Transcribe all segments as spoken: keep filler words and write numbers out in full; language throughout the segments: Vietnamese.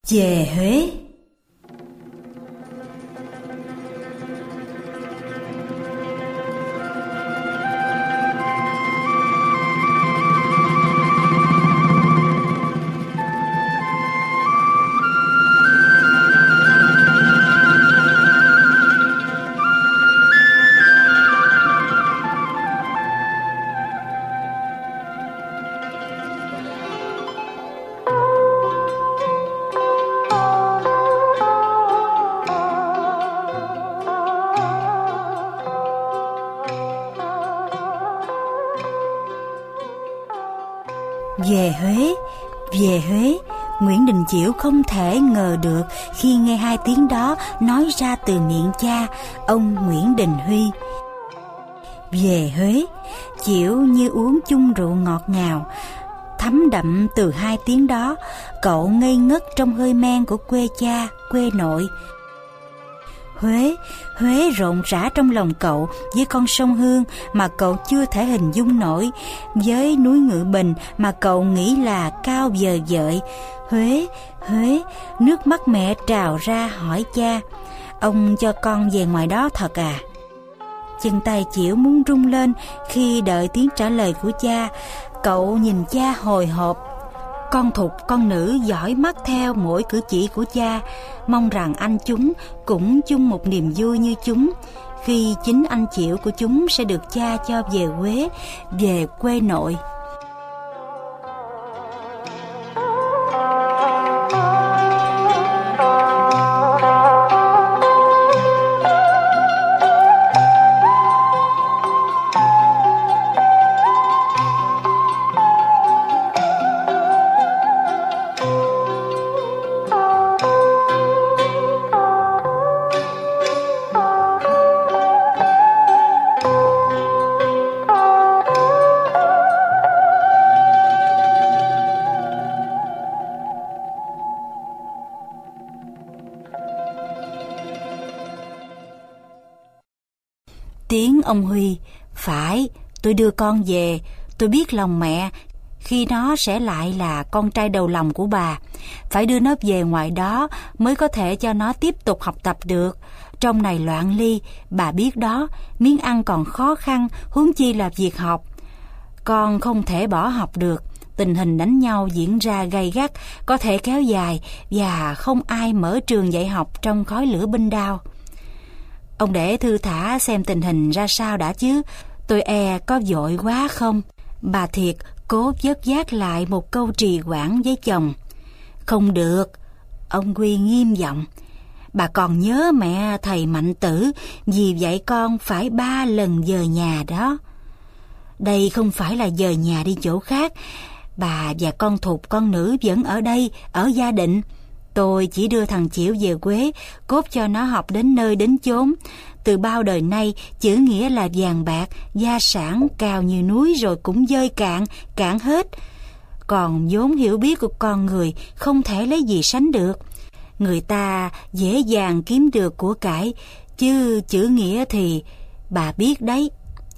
Về Huế. Về Huế, về Huế, Nguyễn Đình Chiểu không thể ngờ được khi nghe hai tiếng đó nói ra từ miệng cha, ông Nguyễn Đình Huy. Về Huế, Chiểu như uống chung rượu ngọt ngào, thấm đậm từ hai tiếng đó. Cậu ngây ngất trong hơi men của quê cha, quê nội. Huế, Huế rộn rã trong lòng cậu với con sông Hương mà cậu chưa thể hình dung nổi, với núi Ngự Bình mà cậu nghĩ là cao vời vợi. Huế, Huế, nước mắt mẹ trào ra hỏi cha, ông cho con về ngoài đó thật à? Chân tay Chiểu muốn rung lên khi đợi tiếng trả lời của cha. Cậu nhìn cha hồi hộp. Con thục con nữ dõi mắt theo mỗi cử chỉ của cha, mong rằng anh chúng cũng chung một niềm vui như chúng, khi chính anh Chiểu của chúng sẽ được cha cho về Huế, về quê nội. Tiếng ông Huy, phải, tôi đưa con về, tôi biết lòng mẹ, khi nó sẽ lại là con trai đầu lòng của bà. Phải đưa nó về ngoài đó mới có thể cho nó tiếp tục học tập được. Trong này loạn ly, bà biết đó, miếng ăn còn khó khăn, huống chi là việc học. Con không thể bỏ học được, tình hình đánh nhau diễn ra gay gắt, có thể kéo dài và không ai mở trường dạy học trong khói lửa binh đao. Ông để thư thả xem tình hình ra sao đã chứ, tôi e có vội quá không? Bà Thiệt cố vớt vát lại một câu trì hoãn với chồng. Không được, ông Huy nghiêm giọng. Bà còn nhớ mẹ thầy Mạnh Tử, vì vậy con phải ba lần dời nhà đó. Đây không phải là dời nhà đi chỗ khác, bà và con thục con nữ vẫn ở đây, ở Gia Định. Tôi chỉ đưa thằng Chiểu về Quế, cốt cho nó học đến nơi đến chốn. Từ bao đời nay, chữ nghĩa là vàng bạc, gia sản cao như núi rồi cũng dơi cạn, cạn hết. Còn vốn hiểu biết của con người không thể lấy gì sánh được. Người ta dễ dàng kiếm được của cải, chứ chữ nghĩa thì bà biết đấy.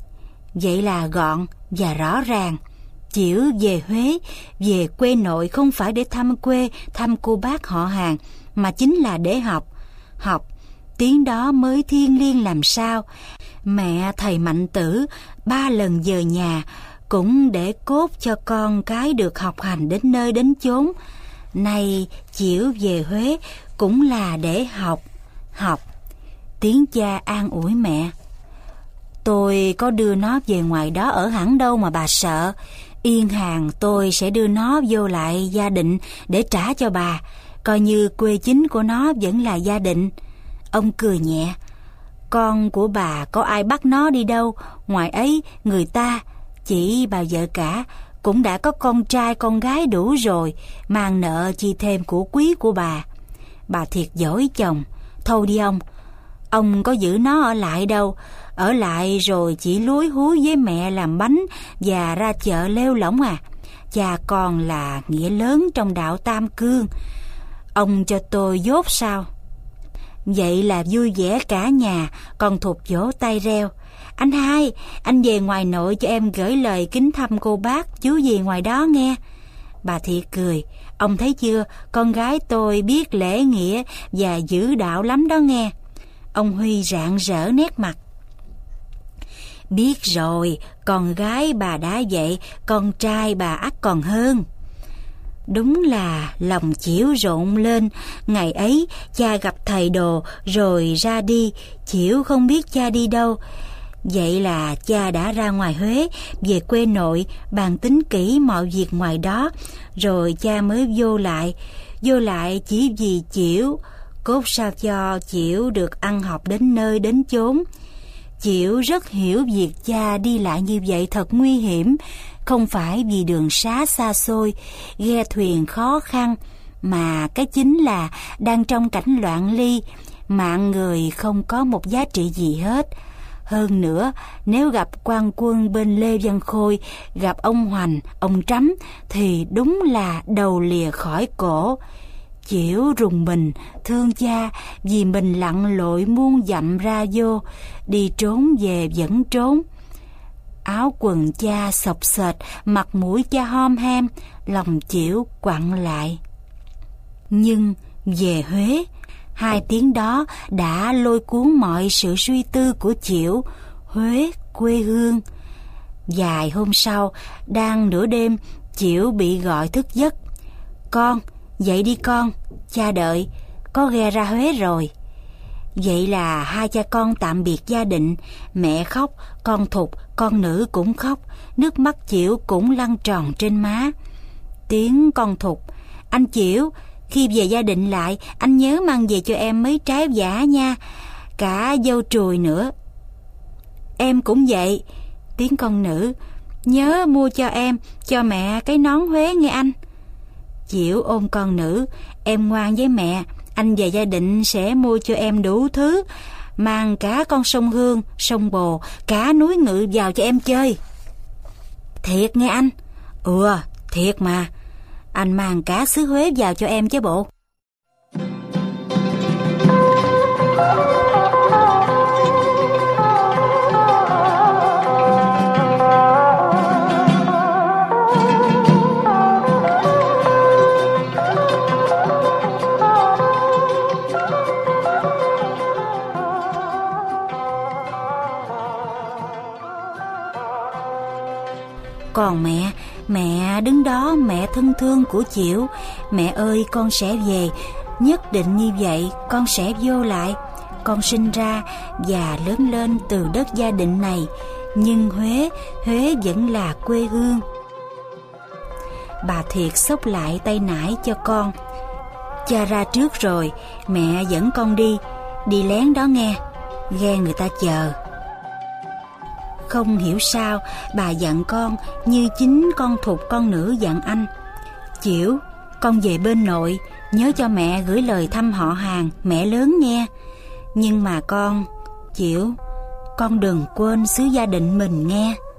Vậy là gọn và rõ ràng. Chiểu về Huế, về quê nội không phải để thăm quê, thăm cô bác họ hàng, mà chính là để học. Học, tiếng đó mới thiêng liêng làm sao. Mẹ thầy Mạnh Tử ba lần dời nhà cũng để cốt cho con cái được học hành đến nơi đến chốn. Nay Chiểu về Huế cũng là để học, học. Tiếng cha an ủi mẹ. Tôi có đưa nó về ngoài đó ở hẳn đâu mà bà sợ. Yên hàng tôi sẽ đưa nó vô lại Gia Định để trả cho bà, coi như quê chính của nó vẫn là Gia Định. Ông cười nhẹ. Con của bà có ai bắt nó đi đâu, ngoài ấy người ta, chỉ bà vợ cả, cũng đã có con trai con gái đủ rồi, mang nợ chi thêm của quý của bà. Bà thiệt giỏi chồng. Thôi đi ông, ông có giữ nó ở lại đâu. Ở lại rồi chỉ lúi húi với mẹ làm bánh và ra chợ lêu lỏng à. Cha con là nghĩa lớn trong đạo Tam Cương. Ông cho tôi dốt sao? Vậy là vui vẻ cả nhà. Con Thục vỗ tay reo. Anh hai, anh về ngoài nội cho em gửi lời kính thăm cô bác chú gì ngoài đó nghe. Bà Thiệt cười. Ông thấy chưa, con gái tôi biết lễ nghĩa và giữ đạo lắm đó nghe. Ông Huy rạng rỡ nét mặt. Biết rồi, con gái bà đã vậy, con trai bà ắt còn hơn. Đúng là lòng Chiểu rộn lên. Ngày ấy cha gặp thầy đồ rồi ra đi, Chiểu không biết cha đi đâu. Vậy là cha đã ra ngoài Huế, về quê nội, bàn tính kỹ mọi việc ngoài đó, rồi cha mới vô lại. Vô lại chỉ vì Chiểu, cốt sao cho Chiểu được ăn học đến nơi đến chốn. Chiểu rất hiểu việc cha đi lại như vậy thật nguy hiểm, không phải vì đường xá xa xôi, ghe thuyền khó khăn, mà cái chính là đang trong cảnh loạn ly, mạng người không có một giá trị gì hết. Hơn nữa, nếu gặp quan quân bên Lê Văn Khôi, gặp ông Hoành, ông Trắm, thì đúng là đầu lìa khỏi cổ. Chiểu rùng mình, thương cha, vì mình lặn lội muôn dặm ra vô, đi trốn về vẫn trốn. Áo quần cha xộc xệch, mặt mũi cha hom hem, lòng Chiểu quặn lại. Nhưng về Huế, hai tiếng đó đã lôi cuốn mọi sự suy tư của Chiểu. Huế quê hương. Vài hôm sau, đang nửa đêm, Chiểu bị gọi thức giấc. Con, dậy đi con, cha đợi, có ghe ra Huế rồi. Vậy là hai cha con tạm biệt gia định. Mẹ khóc, con Thục, con Nữ cũng khóc, nước mắt Chiểu cũng lăn tròn trên má. Tiếng con Thục: Anh Chiểu, khi về gia định lại, anh nhớ mang về cho em mấy trái vả nha, cả dâu trùi nữa. Em cũng vậy. Tiếng con Nữ: Nhớ mua cho em, cho mẹ cái nón Huế nghe anh. Chiểu ôm con Nữ: Em ngoan với mẹ, anh về gia định sẽ mua cho em đủ thứ, mang cả con sông Hương, sông Bồ, cả núi Ngự vào cho em chơi. Thiệt nghe anh? Ừ, thiệt mà. Anh mang cả xứ Huế vào cho em chứ bộ. Còn mẹ, mẹ đứng đó, mẹ thân thương của Chiểu. Mẹ ơi, con sẽ về, nhất định như vậy, con sẽ vô lại. Con sinh ra và lớn lên từ đất gia định này, nhưng Huế, Huế vẫn là quê hương. Bà Thiệt xốc lại tay nải cho con. Cha ra trước rồi, mẹ dẫn con đi, đi lén đó nghe, ghe người ta chờ. Không hiểu sao bà dặn con như chính con Thục con Nữ dặn anh. Chiểu, con về bên nội, nhớ cho mẹ gửi lời thăm họ hàng, mẹ lớn nghe. Nhưng mà con, Chiểu, con đừng quên xứ gia định mình nghe.